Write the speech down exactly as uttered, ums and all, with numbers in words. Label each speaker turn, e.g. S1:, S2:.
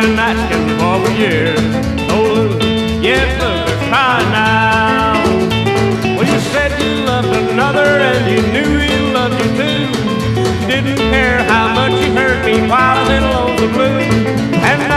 S1: been asking for years. Oh, yes, look, they're crying now. Well, you said you loved another and you knew he loved you too. You didn't care how much you hurt me while I was in Lonesome Blue. And